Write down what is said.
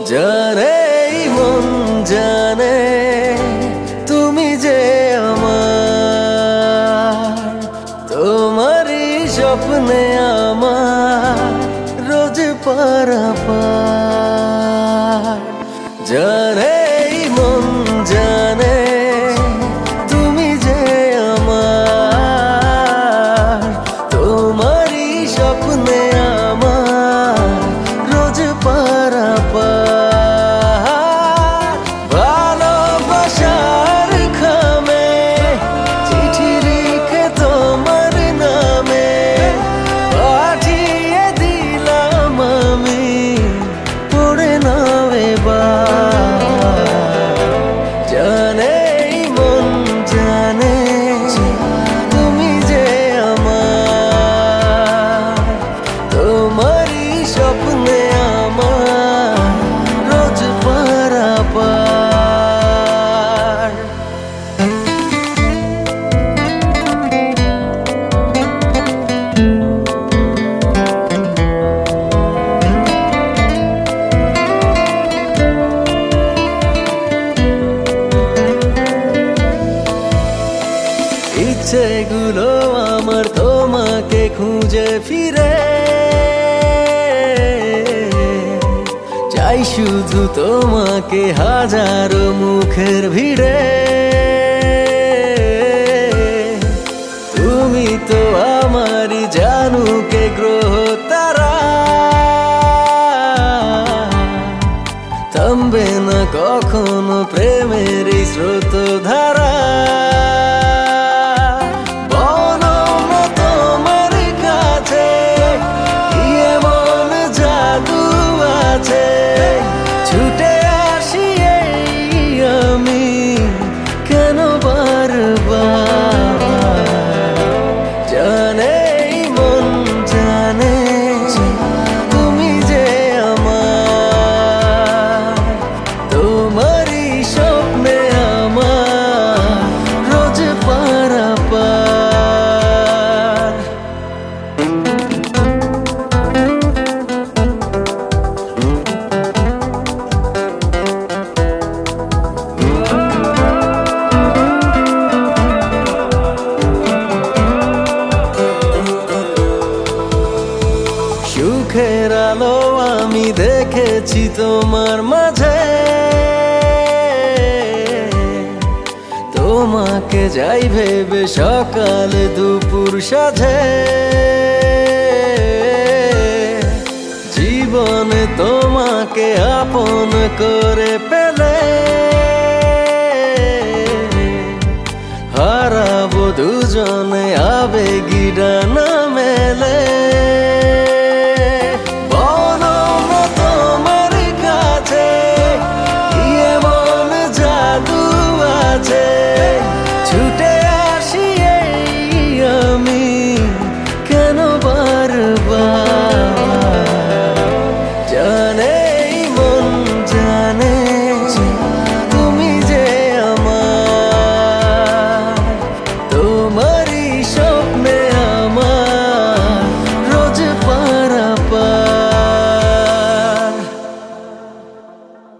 জানে এই মন জানে তুমি যে আমার, তোমারই স্বপ্নে আমার রোজ পারাপার। জানে এই মন জানে তুমি যে আমার, তোমারই স্বপ্নে আমার রোজ পারাপার। ভালোবাসার খামে চিঠি লিখে তোমার নামে পাঠিয়ে দিলাম আমি, পড়ে নাও এবার। জানে এই মন জানে তুমি যে আমার, তোমারই স্বপ্নে আমার রোজ পারাপার। ইচ্ছেগুলো আমার তোমাকে খুঁজে ফিরে, চাই শুধু তোমাকে হাজারো মুখের ভিড়ে। তুমি তো আমারই জানুকে গ্রহ তারা, থামবে না কখনো প্রেমের এই স্রোত ধারা। ছুটে আসি আমি কেন বারবার। জানে এই মন জানে তুমি যে আমার, তোমারই স্বপ্নে আমার রোজ পারাপার। সুখের আলো আমি দেখেছি তোমার মাঝে, তোমাকে যাই ভেবে সকালে দুপুর সাঝে। জীবনে তোমাকে আপন করে পেলে হারাবো দুজনে আবেগী ডানা মেলে।